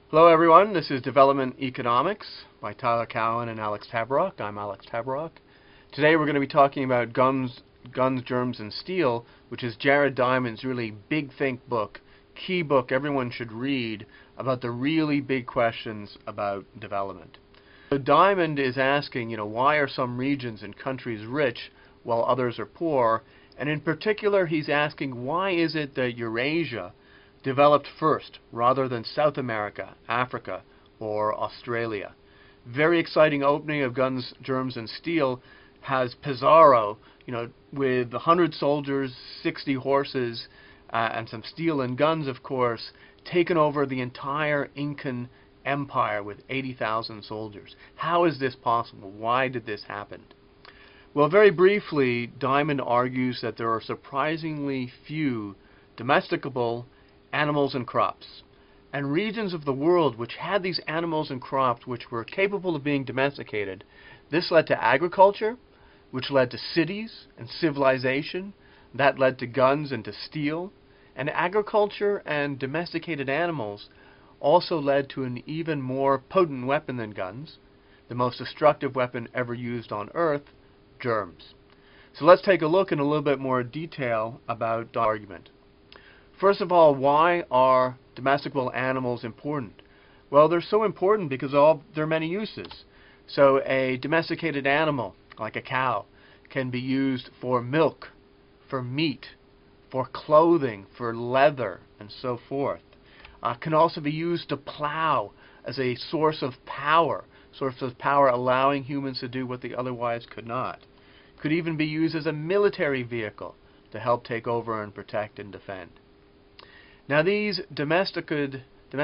Hello everyone, this is Development Economics by Tyler Cowen and Alex Tabarrok. I'm Alex Tabarrok. Today we're going to be talking about Guns, Germs, and Steel, which is Jared Diamond's really big think book, key book everyone should read about the really big questions about development. So Diamond is asking, why are some regions and countries rich while others are poor? And in particular, he's asking, why is it that Eurasia developed first rather than South America, Africa, or Australia? Very exciting opening of Guns, Germs, and Steel has Pizarro, with 100 soldiers, 60 horses, and some steel and guns, of course, taken over the entire Incan Empire with 80,000 soldiers. How is this possible? Why did this happen? Well, very briefly, Diamond argues that there are surprisingly few domesticable animals and crops. And regions of the world which had these animals and crops which were capable of being domesticated, this led to agriculture, which led to cities and civilization. That led to guns and to steel. And agriculture and domesticated animals also led to an even more potent weapon than guns, the most destructive weapon ever used on Earth, germs. So let's take a look in a little bit more detail about the argument. First of all, why are domesticable animals important? Well, they're so important because there are many uses. So a domesticated animal, like a cow, can be used for milk, for meat, for clothing, for leather, and so forth. Can also be used to plow as a source of power allowing humans to do what they otherwise could not. Could even be used as a military vehicle to help take over and protect and defend. Now, these domesticatable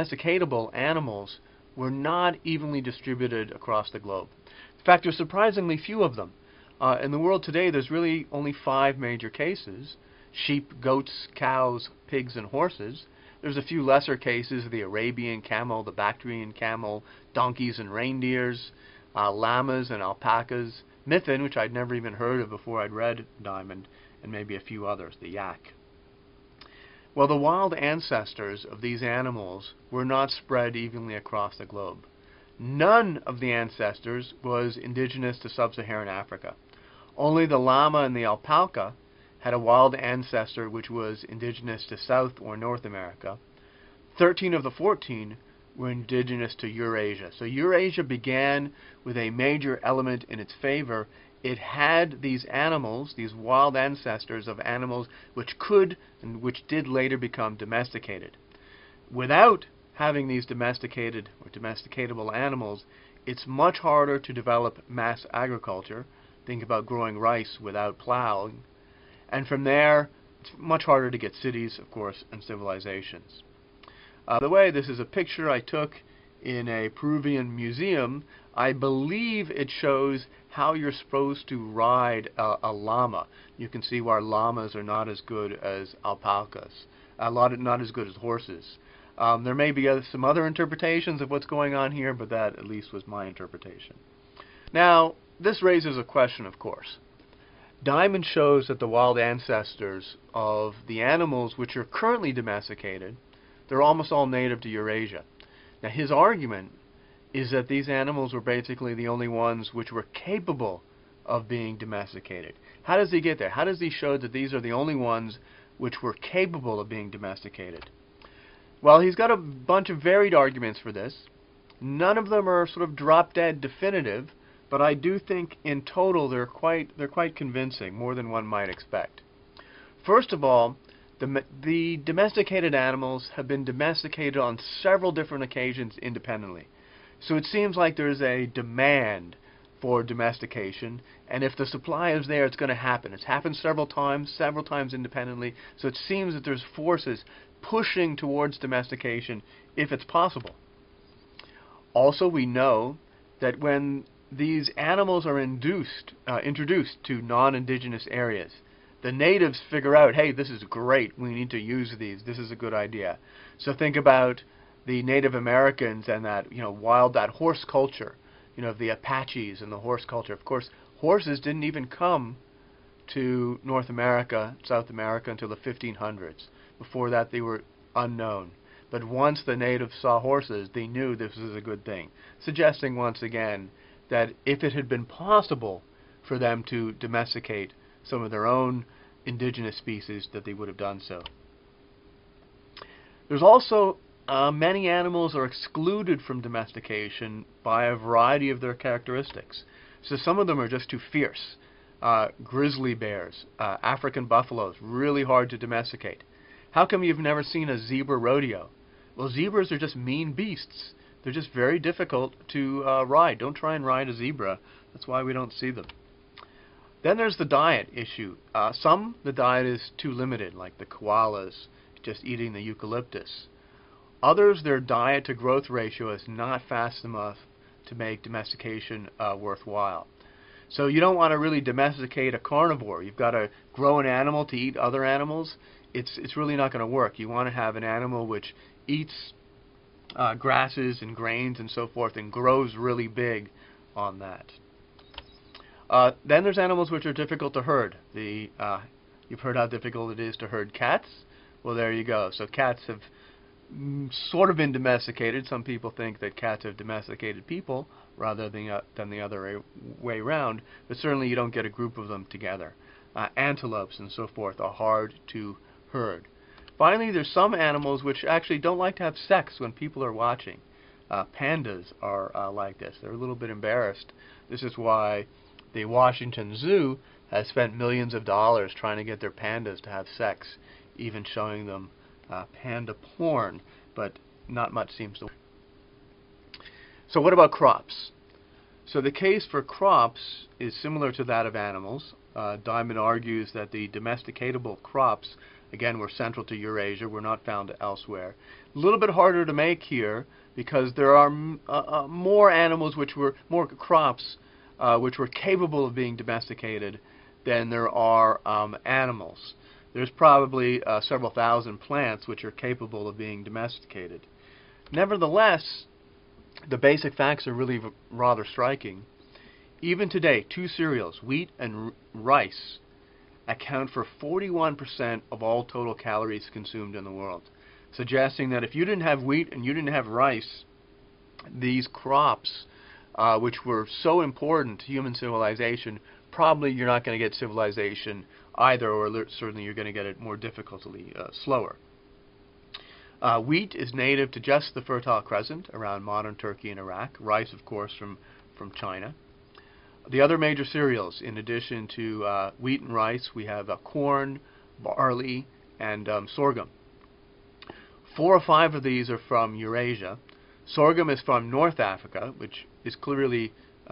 animals were not evenly distributed across the globe. In fact, there's surprisingly few of them. In the world today, there's really only 5 major cases: sheep, goats, cows, pigs, and horses. There's a few lesser cases: the Arabian camel, the Bactrian camel, donkeys and reindeers, llamas and alpacas, Mithrin, which I'd never even heard of before I'd read Diamond, and maybe a few others, the yak. Well, the wild ancestors of these animals were not spread evenly across the globe. None of the ancestors was indigenous to sub-Saharan Africa. Only the llama and the alpaca had a wild ancestor which was indigenous to South or North America. 13 of the 14 were indigenous to Eurasia. So Eurasia began with a major element in its favor. It had these animals, these wild ancestors of animals which could and which did later become domesticated. Without having these domesticated or domesticatable animals, it's much harder to develop mass agriculture. Think about growing rice without plowing. And from there, it's much harder to get cities, of course, and civilizations. By the way, this is a picture I took in a Peruvian museum. I believe it shows how you're supposed to ride a llama. You can see why llamas are not as good as alpacas, not as good as horses. There may be some other interpretations of what's going on here, but that at least was my interpretation. Now, this raises a question, of course. Diamond shows that the wild ancestors of the animals which are currently domesticated, they're almost all native to Eurasia. Now, his argument is that these animals were basically the only ones which were capable of being domesticated. How does he get there? How does he show that these are the only ones which were capable of being domesticated? Well, he's got a bunch of varied arguments for this. None of them are sort of drop-dead definitive, but I do think in total they're quite convincing, more than one might expect. First of all, the domesticated animals have been domesticated on several different occasions independently. So it seems like there's a demand for domestication, and if the supply is there, it's going to happen. It's happened several times independently, so it seems that there's forces pushing towards domestication if it's possible. Also, we know that when these animals are introduced to non-indigenous areas, the natives figure out, hey, this is great, we need to use these, this is a good idea. So think about the Native Americans and that horse culture, the Apaches and the horse culture. Of course, horses didn't even come to North America, South America until the 1500s. Before that, they were unknown. but once the natives saw horses, they knew this was a good thing, suggesting once again that if it had been possible for them to domesticate some of their own indigenous species, that they would have done so. There's also many animals are excluded from domestication by a variety of their characteristics. So some of them are just too fierce. Grizzly bears, African buffaloes, really hard to domesticate. How come you've never seen a zebra rodeo? Well, zebras are just mean beasts. They're just very difficult to ride. Don't try and ride a zebra. That's why we don't see them. Then there's the diet issue. The diet is too limited, like the koalas, just eating the eucalyptus. Others, their diet to growth ratio is not fast enough to make domestication worthwhile. So you don't want to really domesticate a carnivore. You've got to grow an animal to eat other animals. It's really not going to work. You want to have an animal which eats grasses and grains and so forth and grows really big on that. Then there's animals which are difficult to herd. You've heard how difficult it is to herd cats. Well, there you go. So cats have sort of been domesticated. Some people think that cats have domesticated people rather than the other way around, but certainly you don't get a group of them together. Antelopes and so forth are hard to herd. Finally, there's some animals which actually don't like to have sex when people are watching. Pandas are like this. They're a little bit embarrassed. This is why the Washington Zoo has spent millions of dollars trying to get their pandas to have sex, even showing them panda porn, but not much seems to work. So what about crops? So the case for crops is similar to that of animals. Diamond argues that the domesticatable crops, again, were central to Eurasia, were not found elsewhere. A little bit harder to make here because there are more animals more crops which were capable of being domesticated than there are animals. There's probably several thousand plants which are capable of being domesticated. Nevertheless, the basic facts are really rather striking. Even today, two cereals, wheat and rice, account for 41% of all total calories consumed in the world, suggesting that if you didn't have wheat and you didn't have rice, these crops, which were so important to human civilization, probably you're not going to get civilization either, or certainly you're going to get it more difficultly, slower. Wheat is native to just the Fertile Crescent around modern Turkey and Iraq. Rice, of course, from China. The other major cereals, in addition to wheat and rice, we have corn, barley, and sorghum. 4 or 5 of these are from Eurasia. Sorghum is from North Africa, which is clearly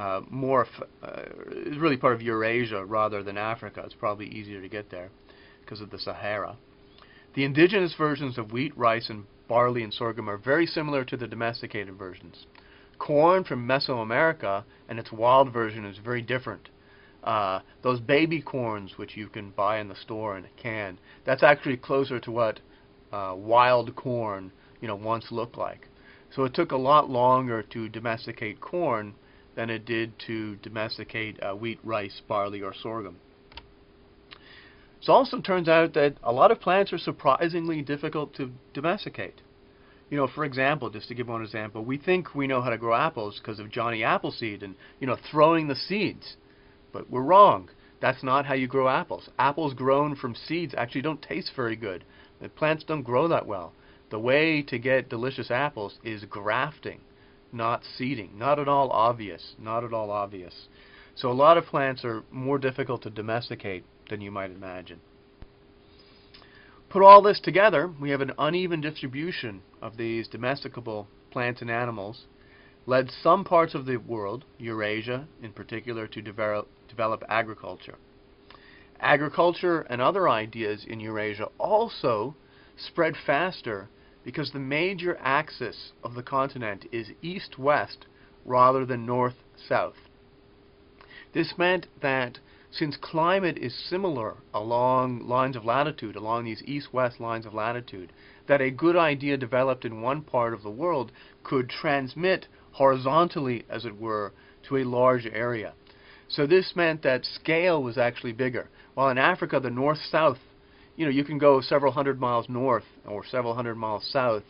is really part of Eurasia rather than Africa. It's probably easier to get there because of the Sahara. The indigenous versions of wheat, rice, and barley and sorghum are very similar to the domesticated versions. Corn from Mesoamerica and its wild version is very different. Those baby corns which you can buy in the store in a can, that's actually closer to what wild corn once looked like. So it took a lot longer to domesticate corn than it did to domesticate wheat, rice, barley, or sorghum. It also turns out that a lot of plants are surprisingly difficult to domesticate. For example, just to give one example, we think we know how to grow apples because of Johnny Appleseed and, throwing the seeds. But we're wrong. That's not how you grow apples. Apples grown from seeds actually don't taste very good. The plants don't grow that well. The way to get delicious apples is grafting, not seeding. Not at all obvious. Not at all obvious. So a lot of plants are more difficult to domesticate than you might imagine. Put all this together, we have an uneven distribution of these domesticable plants and animals, led some parts of the world, Eurasia in particular, to develop agriculture. Agriculture and other ideas in Eurasia also spread faster because the major axis of the continent is east-west rather than north-south. This meant that since climate is similar along lines of latitude, along these east-west lines of latitude, that a good idea developed in one part of the world could transmit horizontally, as it were, to a large area. So this meant that scale was actually bigger. While in Africa, the north-south, you can go several hundred miles north or several hundred miles south,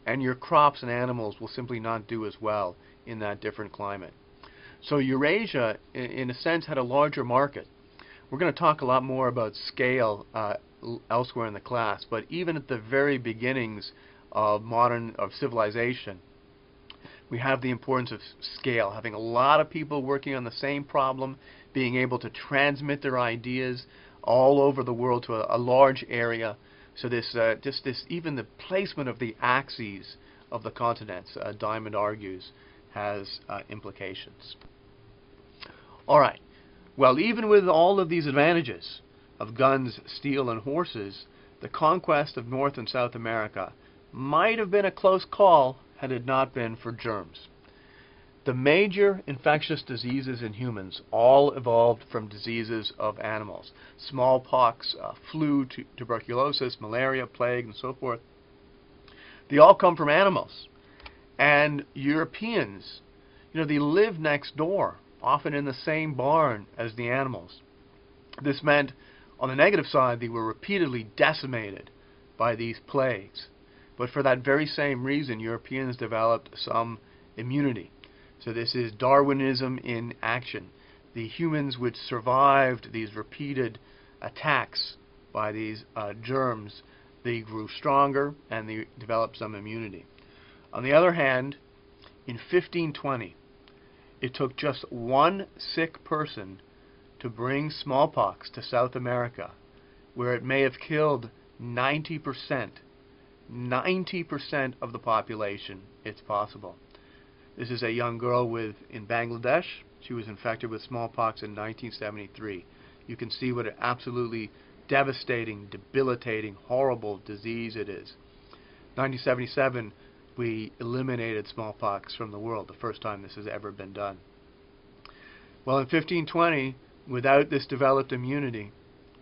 and your crops and animals will simply not do as well in that different climate. So Eurasia, in a sense, had a larger market. We're going to talk a lot more about scale elsewhere in the class, but even at the very beginnings of civilization, we have the importance of scale, having a lot of people working on the same problem, being able to transmit their ideas all over the world to a large area. So even the placement of the axes of the continents, Diamond argues, has implications. All right. Well, even with all of these advantages of guns, steel, and horses, the conquest of North and South America might have been a close call had it not been for germs. The major infectious diseases in humans all evolved from diseases of animals. Smallpox, flu, tuberculosis, malaria, plague, and so forth. They all come from animals. And Europeans, they live next door, often in the same barn as the animals. This meant, on the negative side, they were repeatedly decimated by these plagues. But for that very same reason, Europeans developed some immunity. So this is Darwinism in action. The humans which survived these repeated attacks by these germs, they grew stronger and they developed some immunity. On the other hand, in 1520, it took just one sick person to bring smallpox to South America, where it may have killed 90% of the population. It's possible. This is a young girl in Bangladesh. She was infected with smallpox in 1973. You can see what an absolutely devastating, debilitating, horrible disease it is. 1977, we eliminated smallpox from the world, the first time this has ever been done. Well, in 1520, without this developed immunity,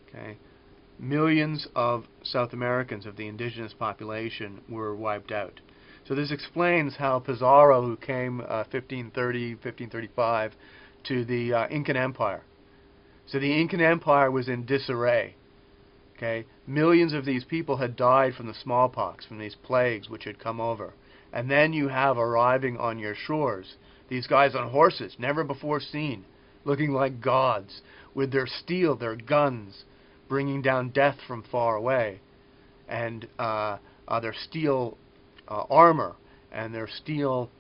millions of South Americans, of the indigenous population, were wiped out. So this explains how Pizarro, who came 1530, 1535 to the Incan Empire. So the Incan Empire was in disarray. Millions of these people had died from the smallpox, from these plagues which had come over. And then you have arriving on your shores these guys on horses, never before seen, looking like gods, with their steel, their guns, bringing down death from far away, and their steel armor and their steel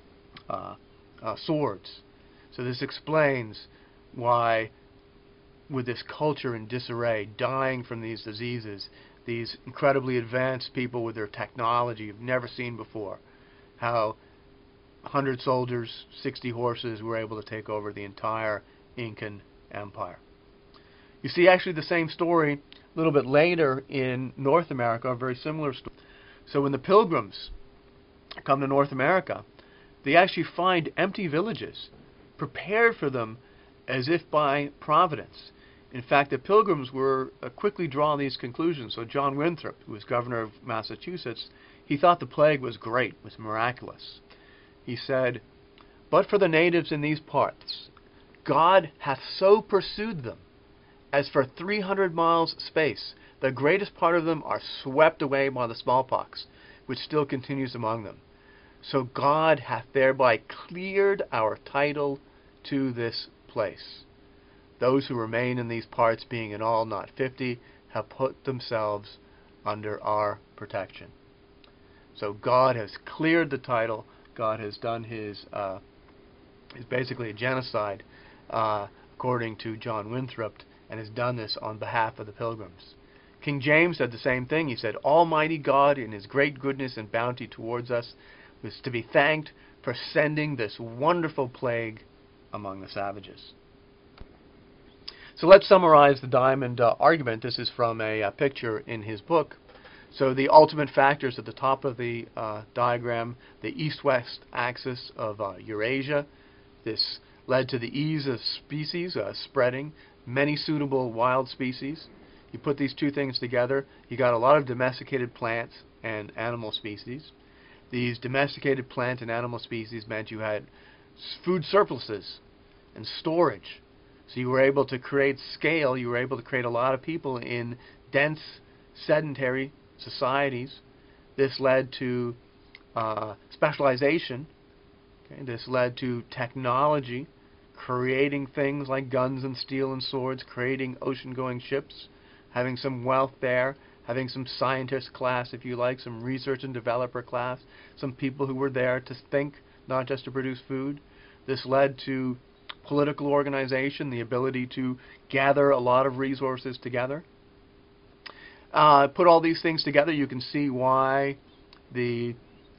swords. So this explains why, with this culture in disarray, dying from these diseases, these incredibly advanced people with their technology you've never seen before, how 100 soldiers, 60 horses were able to take over the entire Incan Empire. You see actually the same story a little bit later in North America, a very similar story. So when the Pilgrims come to North America, they actually find empty villages prepared for them as if by providence. In fact, the Pilgrims were quickly drawing these conclusions. So John Winthrop, who was governor of Massachusetts, he thought the plague was great, was miraculous. He said, "But for the natives in these parts, God hath so pursued them, as for 300 miles space, the greatest part of them are swept away by the smallpox, which still continues among them. So God hath thereby cleared our title to this place. Those who remain in these parts, being in all not 50, have put themselves under our protection." So God has cleared the title. God has done his basically a genocide, according to John Winthrop, and has done this on behalf of the Pilgrims. King James said the same thing. He said, "Almighty God, in his great goodness and bounty towards us, was to be thanked for sending this wonderful plague among the savages." So let's summarize the Diamond argument. This is from a picture in his book. So the ultimate factors at the top of the diagram, the east-west axis of Eurasia. This led to the ease of species spreading, many suitable wild species. You put these two things together, you got a lot of domesticated plants and animal species. These domesticated plant and animal species meant you had food surpluses and storage. So you were able to create scale, you were able to create a lot of people in dense, sedentary societies. This led to specialization. Okay, this led to technology, creating things like guns and steel and swords, creating ocean-going ships, having some wealth there, having some scientist class, if you like, some research and developer class, some people who were there to think, not just to produce food. This led to political organization, the ability to gather a lot of resources together. Put all these things together, you can see why the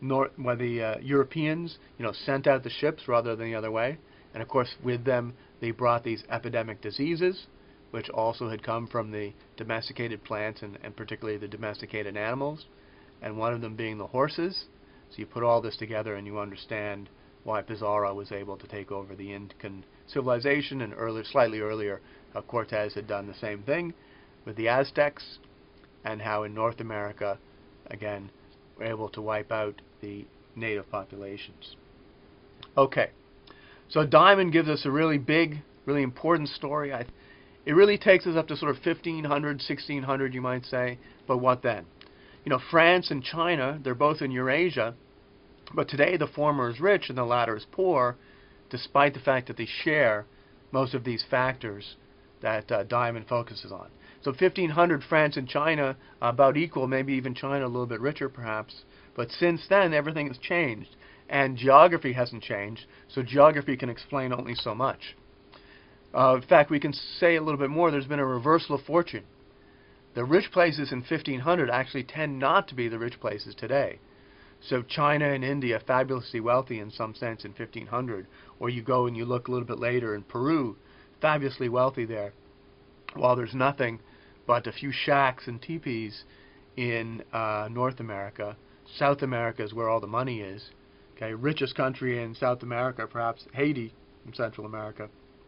Europeans, sent out the ships rather than the other way. And of course, with them, they brought these epidemic diseases, which also had come from the domesticated plants and particularly the domesticated animals, and one of them being the horses. So you put all this together and you understand why Pizarro was able to take over the Incan civilization, and slightly earlier, how Cortez had done the same thing with the Aztecs, and how in North America, again, we're able to wipe out the native populations. Okay, so Diamond gives us a really big, really important story. It really takes us up to sort of 1500, 1600, you might say, but what then? France and China, they're both in Eurasia, but today the former is rich and the latter is poor, despite the fact that they share most of these factors that Diamond focuses on. So 1500, France and China about equal, maybe even China a little bit richer perhaps, but since then everything has changed, and geography hasn't changed, so geography can explain only so much. In fact, we can say a little bit more. There's been a reversal of fortune. The rich places in 1500 actually tend not to be the rich places today. So China and India, fabulously wealthy in some sense in 1500, or you go and you look a little bit later in Peru, fabulously wealthy there, while there's nothing but a few shacks and teepees in North America. South America is where all the money is. Okay, richest country in South America, perhaps Haiti in Central America.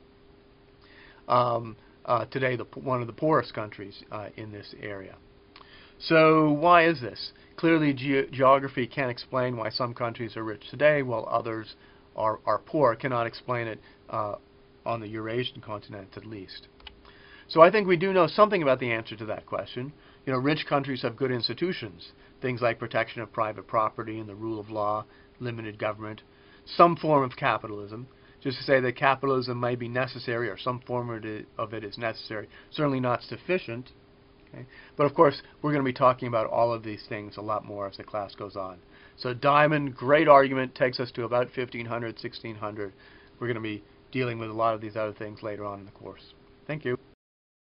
Today, one of the poorest countries in this area. So why is this? Clearly, geography can't explain why some countries are rich today while others are poor. It cannot explain it on the Eurasian continent, at least. So I think we do know something about the answer to that question. Rich countries have good institutions, things like protection of private property and the rule of law, limited government, some form of capitalism. Just to say that capitalism may be necessary, or some form of it is necessary, certainly not sufficient. Okay? But of course, we're going to be talking about all of these things a lot more as the class goes on. So Diamond, great argument, takes us to about 1500, 1600. We're going to be dealing with a lot of these other things later on in the course. Thank you.